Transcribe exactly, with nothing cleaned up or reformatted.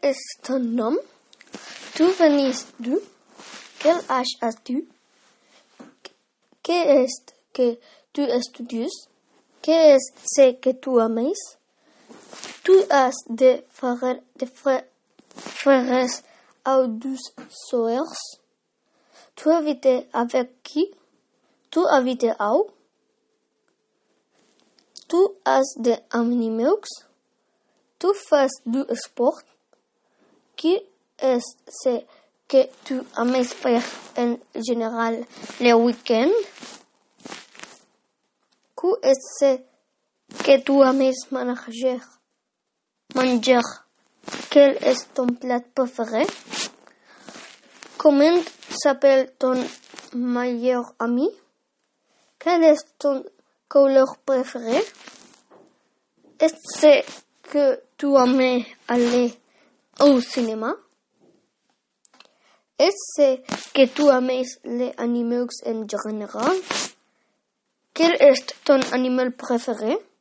est ton nom? D'où venais-tu? Quel âge as-tu? Qu'est-ce que tu étudies? Qu'est-ce que tu aimes? Tu as des frères, des frères, frères ou des sœurs? Tu habites avec qui? Tu habites où? Tu as des animaux? Tu fais du sport? Qui est-ce que tu aimes faire en général les week-ends? Qu'est-ce que tu aimes manger? Manger. Quel est ton plat préféré? Comment s'appelle ton meilleur ami? Quelle est ton couleur préférée? Est-ce que tu aimes aller au cinéma? Est-ce que tu aimes les animaux en général? Quel est ton animal préféré?